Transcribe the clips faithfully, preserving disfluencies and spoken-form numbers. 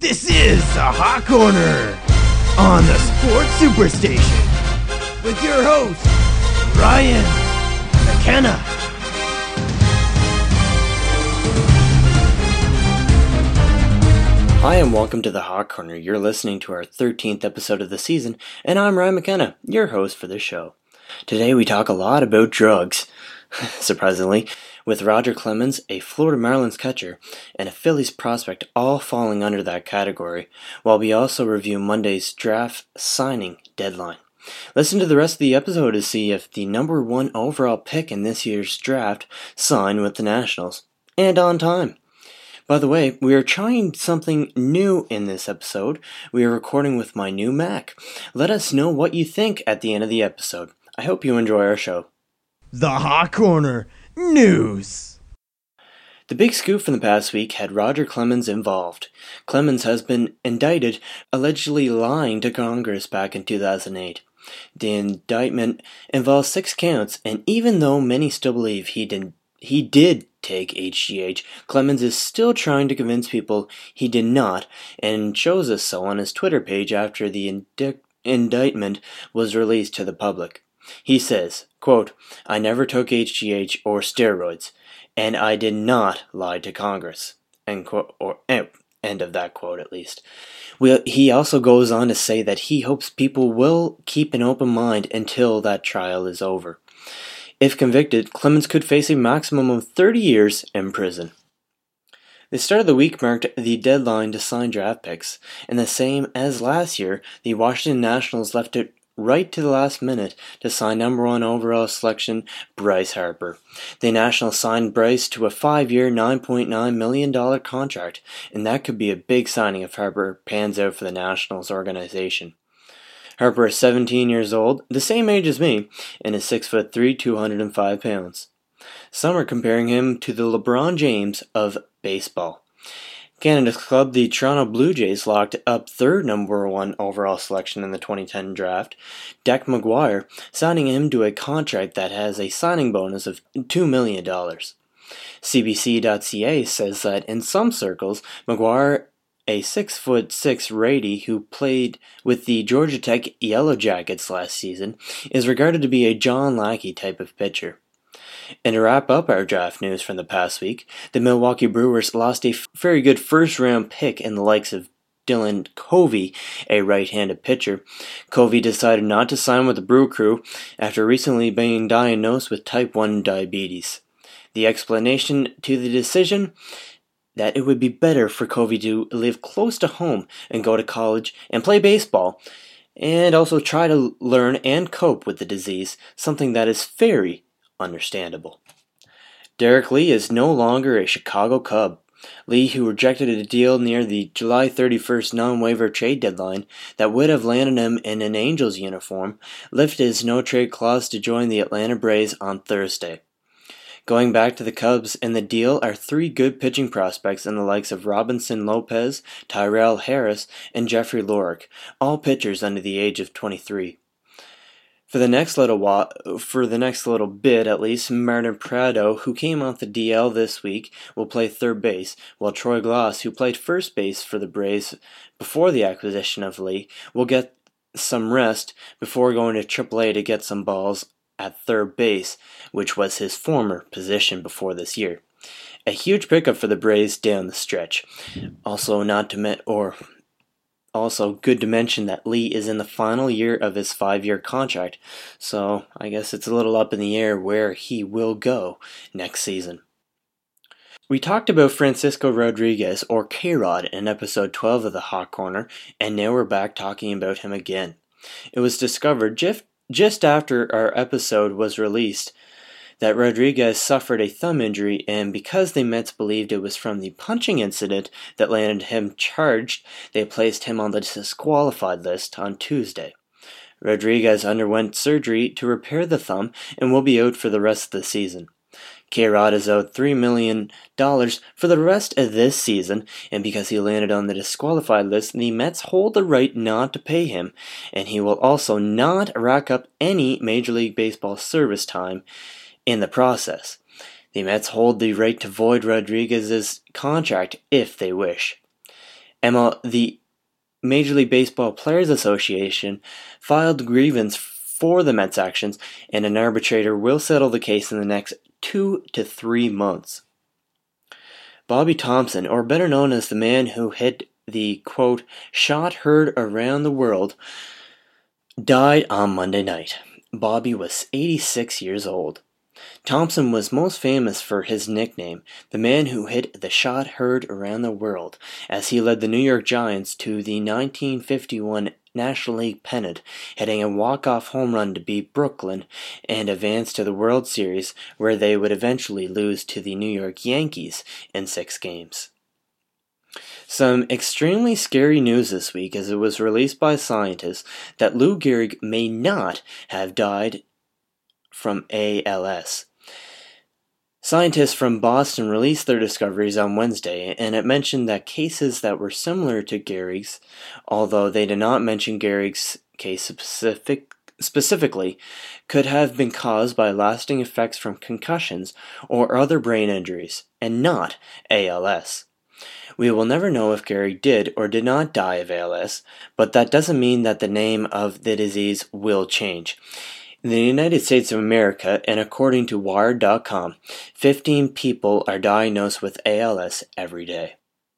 This is the Hot Corner on the Sports Superstation with your host, Ryan McKenna. Hi and welcome to the Hot Corner. You're listening to our thirteenth episode of the season, and I'm Ryan McKenna, your host for this show. Today we talk a lot about drugs, surprisingly, with Roger Clemens, a Florida Marlins catcher, and a Phillies prospect all falling under that category, while we also review Monday's draft signing deadline. Listen to the rest of the episode to see if the number one overall pick in this year's draft signed with the Nationals, and on time. By the way, we are trying something new in this episode. We are recording with my new Mac. Let us know what you think at the end of the episode. I hope you enjoy our show. The Hot Corner News. The big scoop from the past week had Roger Clemens involved. Clemens has been indicted, allegedly lying to Congress back in two thousand eight. The indictment involves six counts, and even though many still believe he did, he did take H G H, Clemens is still trying to convince people he did not, and shows us so on his Twitter page after the indi- indictment was released to the public. He says, quote, "I never took H G H or steroids, and I did not lie to Congress." End quote, or eh, end of that quote at least. Well, he also goes on to say that he hopes people will keep an open mind until that trial is over. If convicted, Clemens could face a maximum of thirty years in prison. The start of the week marked the deadline to sign draft picks, and the same as last year, the Washington Nationals left it right to the last minute to sign number one overall selection Bryce Harper. The Nationals signed Bryce to a five-year, nine point nine million dollars contract, and that could be a big signing if Harper pans out for the Nationals organization. Harper is seventeen years old, the same age as me, and is six foot three, two hundred five pounds. Some are comparing him to the LeBron James of baseball. Canada's club, the Toronto Blue Jays, locked up third number one overall selection in the twenty ten draft, Deck McGuire, signing him to a contract that has a signing bonus of two million dollars. C B C dot C A says that in some circles, McGuire, a six foot six righty who played with the Georgia Tech Yellow Jackets last season, is regarded to be a John Lackey type of pitcher. And to wrap up our draft news from the past week, the Milwaukee Brewers lost a very good first-round pick in the likes of Dylan Covey, a right-handed pitcher. Covey decided not to sign with the Brew Crew after recently being diagnosed with type one diabetes. The explanation to the decision? That it would be better for Covey to live close to home and go to college and play baseball, and also try to learn and cope with the disease, something that is very understandable. Derek Lee is no longer a Chicago Cub. Lee, who rejected a deal near the July thirty-first non-waiver trade deadline that would have landed him in an Angels uniform, lifted his no-trade clause to join the Atlanta Braves on Thursday. Going back to the Cubs in the deal are three good pitching prospects in the likes of Robinson Lopez, Tyrell Harris, and Jeffrey Lorick, all pitchers under the age of twenty-three. For the next little while, for the next little bit at least, Martin Prado, who came off the D L this week, will play third base, while Troy Glaus, who played first base for the Braves before the acquisition of Lee, will get some rest before going to triple A to get some balls at third base, which was his former position before this year. A huge pickup for the Braves down the stretch. Also, not to men- or. Also, good to mention that Lee is in the final year of his five-year contract, so I guess it's a little up in the air where he will go next season. We talked about Francisco Rodriguez, or K-Rod, in episode twelve of the Hot Corner, and now we're back talking about him again. It was discovered just, just after our episode was released that Rodriguez suffered a thumb injury, and because the Mets believed it was from the punching incident that landed him charged, they placed him on the disqualified list on Tuesday. Rodriguez underwent surgery to repair the thumb and will be out for the rest of the season. K-Rod is owed three million dollars for the rest of this season, and because he landed on the disqualified list, the Mets hold the right not to pay him, and he will also not rack up any Major League Baseball service time in the process. The Mets hold the right to void Rodriguez's contract if they wish. M L, the Major League Baseball Players Association filed grievance for the Mets' actions, and an arbitrator will settle the case in the next two to three months. Bobby Thomson, or better known as the man who hit the, quote, shot heard around the world, died on Monday night. Bobby was eighty-six years old. Thomson was most famous for his nickname, the man who hit the shot heard around the world, as he led the New York Giants to the nineteen fifty-one National League pennant, hitting a walk-off home run to beat Brooklyn and advance to the World Series, where they would eventually lose to the New York Yankees in six games. Some extremely scary news this week, as it was released by scientists that Lou Gehrig may not have died from A L S. Scientists from Boston released their discoveries on Wednesday, and it mentioned that cases that were similar to Gehrig's, although they did not mention Gehrig's case specific, specifically, could have been caused by lasting effects from concussions or other brain injuries, and not A L S. We will never know if Gehrig did or did not die of A L S, but that doesn't mean that the name of the disease will change. In the United States of America, and according to Wired dot com, fifteen people are diagnosed with A L S every day.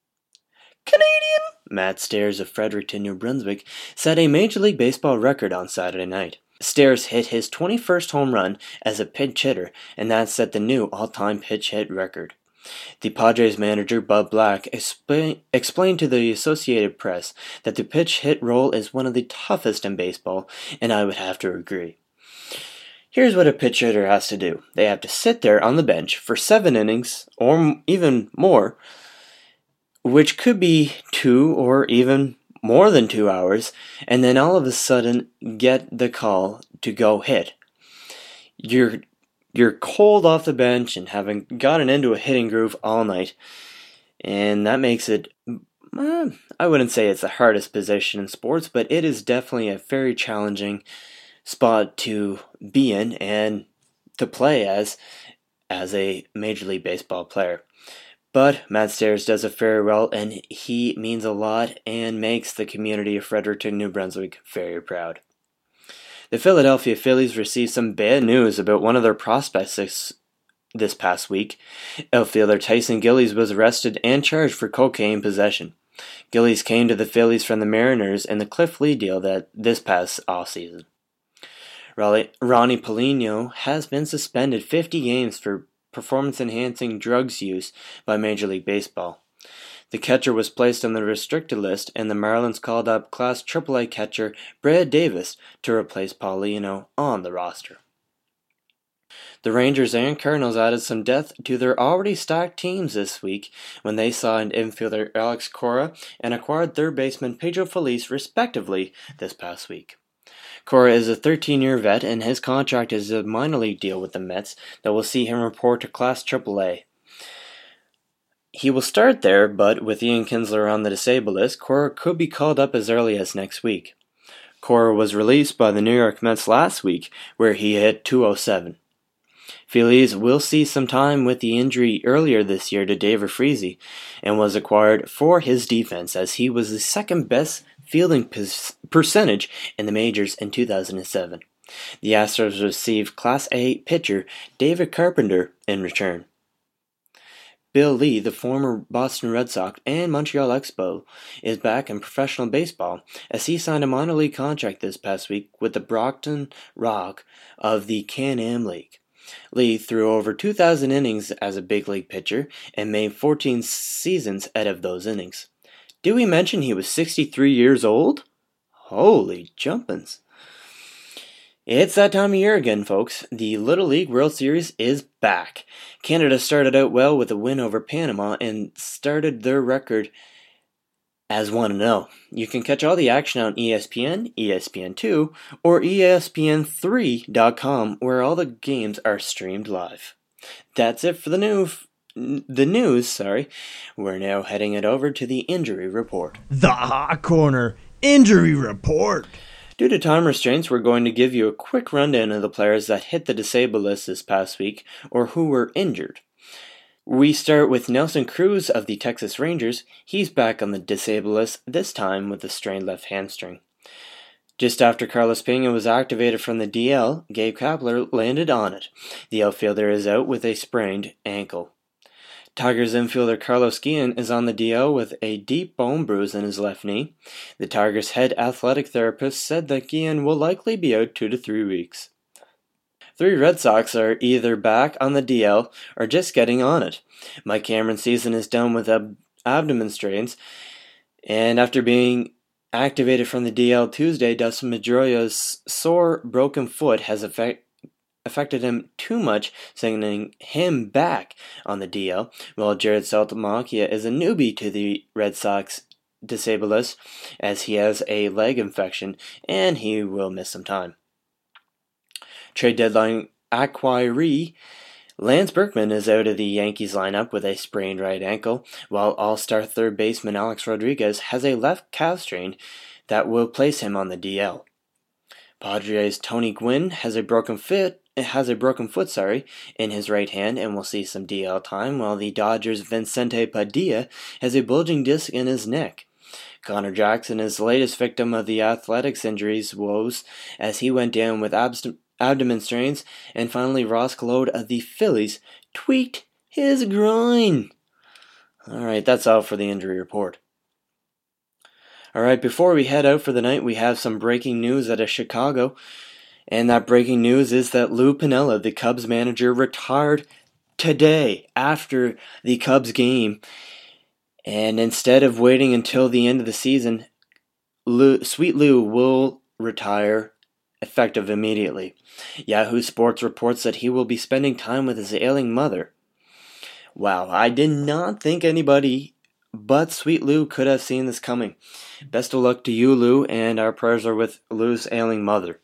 Canadian Matt Stairs of Fredericton, New Brunswick, set a Major League Baseball record on Saturday night. Stairs hit his twenty-first home run as a pinch hitter, and that set the new all-time pitch hit record. The Padres manager, Bud Black, explain, explained to the Associated Press that the pitch hit role is one of the toughest in baseball, and I would have to agree. Here's what a pitch hitter has to do. They have to sit there on the bench for seven innings, or even more, which could be two or even more than two hours, and then all of a sudden get the call to go hit. You're you're cold off the bench and having gotten into a hitting groove all night, and that makes it, uh, I wouldn't say it's the hardest position in sports, but it is definitely a very challenging spot to be in and to play as as a Major League Baseball player. But Matt Stairs does it very well, and he means a lot and makes the community of Fredericton, New Brunswick very proud. The Philadelphia Phillies received some bad news about one of their prospects this, this past week. Outfielder Tyson Gillies was arrested and charged for cocaine possession. Gillies came to the Phillies from the Mariners in the Cliff Lee deal that this past offseason. Ronnie Polino has been suspended fifty games for performance-enhancing drugs use by Major League Baseball. The catcher was placed on the restricted list, and the Marlins called up Class triple A catcher Brad Davis to replace Polino on the roster. The Rangers and Cardinals added some depth to their already stacked teams this week when they signed infielder Alex Cora and acquired third baseman Pedro Feliz respectively this past week. Cora is a thirteen-year vet, and his contract is a minor league deal with the Mets that will see him report to Class triple A. He will start there, but with Ian Kinsler on the disabled list, Cora could be called up as early as next week. Cora was released by the New York Mets last week, where he hit two oh seven. Feliz will see some time with the injury earlier this year to David Freese, and was acquired for his defense, as he was the second best fielding percentage in the majors in two thousand seven. The Astros received Class A pitcher David Carpenter in return. Bill Lee, the former Boston Red Sox and Montreal Expos, is back in professional baseball as he signed a minor league contract this past week with the Brockton Rock of the Can-Am League. Lee threw over two thousand innings as a big league pitcher and made fourteen seasons out of those innings. Did we mention he was sixty-three years old? Holy jumpins. It's that time of year again, folks. The Little League World Series is back. Canada started out well with a win over Panama and started their record as one and oh. You can catch all the action on E S P N, E S P N two, or E S P N three dot com, where all the games are streamed live. That's it for the news. The news, sorry. We're now heading it over to the injury report. The Hot Corner Injury Report. Due to time restraints, we're going to give you a quick rundown of the players that hit the disabled list this past week or who were injured. We start with Nelson Cruz of the Texas Rangers. He's back on the disabled list, this time with a strained left hamstring. Just after Carlos Pena was activated from the D L, Gabe Kapler landed on it. The outfielder is out with a sprained ankle. Tigers infielder Carlos Guillen is on the D L with a deep bone bruise in his left knee. The Tigers' head athletic therapist said that Guillen will likely be out two to three weeks. Three Red Sox are either back on the D L or just getting on it. Mike Cameron's season is done with ab- abdomen strains, and after being activated from the D L Tuesday, Dustin Pedroia's sore, broken foot has affect- affected him too much, sending him back on the D L, while Jared Saltalamacchia is a newbie to the Red Sox disabled list, as he has a leg infection, and he will miss some time. Trade deadline acquiree Lance Berkman is out of the Yankees lineup with a sprained right ankle, while all-star third baseman Alex Rodriguez has a left calf strain that will place him on the D L. Padres' Tony Gwynn has a broken foot, has a broken foot, sorry, in his right hand and will see some D L time, while the Dodgers' Vicente Padilla has a bulging disc in his neck. Connor Jackson is the latest victim of the Athletics' injuries woes, as he went down with abst- abdomen strains, and finally Ross Colode of the Phillies tweaked his groin. Alright, that's all for the injury report. Alright, before we head out for the night, we have some breaking news out of Chicago, and that breaking news is that Lou Piniella, the Cubs manager, retired today after the Cubs game, and instead of waiting until the end of the season, Lou, Sweet Lou will retire effective immediately. Yahoo Sports reports that he will be spending time with his ailing mother. Wow, I did not think anybody but Sweet Lou could have seen this coming. Best of luck to you, Lou, and our prayers are with Lou's ailing mother.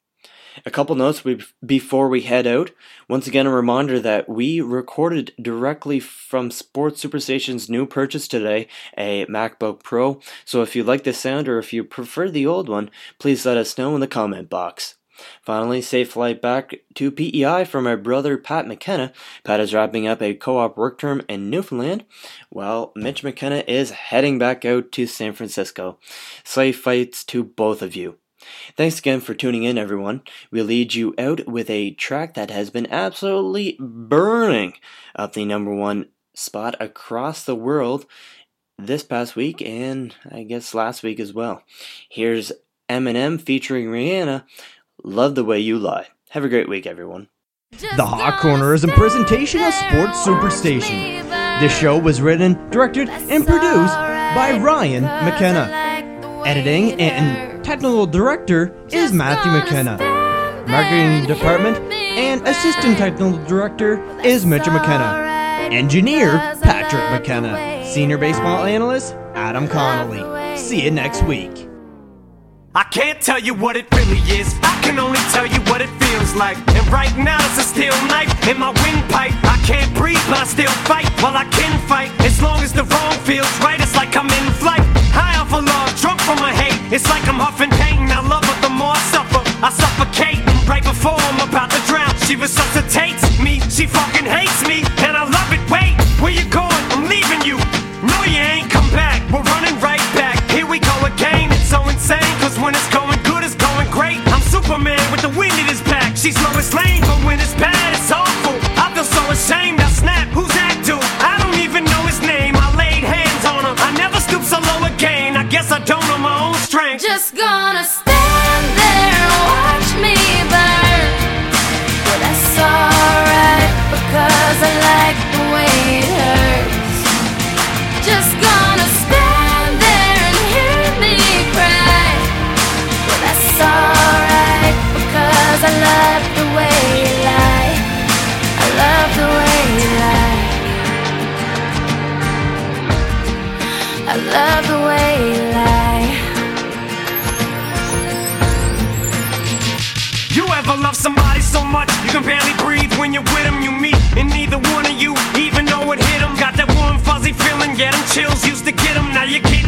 A couple notes before we head out. Once again, a reminder that we recorded directly from Sports Superstation's new purchase today, a MacBook Pro. So if you like the sound or if you prefer the old one, please let us know in the comment box. Finally, safe flight back to P E I for my brother Pat McKenna. Pat is wrapping up a co-op work term in Newfoundland, while Mitch McKenna is heading back out to San Francisco. Safe flights to both of you. Thanks again for tuning in, everyone. We'll lead you out with a track that has been absolutely burning up the number one spot across the world this past week, and I guess last week as well. Here's Eminem featuring Rihanna, Love the Way You Lie. Have a great week, everyone. The Hot Corner is a presentation of Sports Superstation. This show was written, directed, and produced by Ryan McKenna. Editing and technical director is Matthew McKenna. Marketing department and assistant technical director is Mitchell McKenna. Engineer Patrick McKenna. Senior baseball analyst Adam Connolly. See you next week. I can't tell you what it really is, I can only tell you what it feels like. And right now it's a steel knife in my windpipe. I can't breathe but I still fight, while I can fight. As long as the wrong feels right, it's like I'm in flight. High off of love, drunk from my hate, it's like I'm huffing pain. I love her, the more I suffer, I suffocate. Right before I'm about to drown, she resuscitates me. She fucking hates me, and I love it. Wait, where you going? I'm leaving you. No, you ain't come back, we're running right back. Here we go again, it's so insane, cause when it's going good, it's going great. I'm Superman with the wind in his back. She's Lois Lane, but when it's bad, it's awful. I feel so ashamed, I snap, who's that dude? I don't even know his name, I laid hands on him. I never stoop so low again, I guess I don't know my own strength. Just gonna stand there and watch me burn. Well, that's alright, because I like the way it hurts. Just gonna stand there and hear me cry. Well, that's alright, because I love the way you lie. I love the way you lie. I love the way you lie. You ever love somebody so much you can barely breathe when you're with them? You meet and neither one of you even know it hit them. Got that warm fuzzy feeling, get them chills, used to get them, now you can't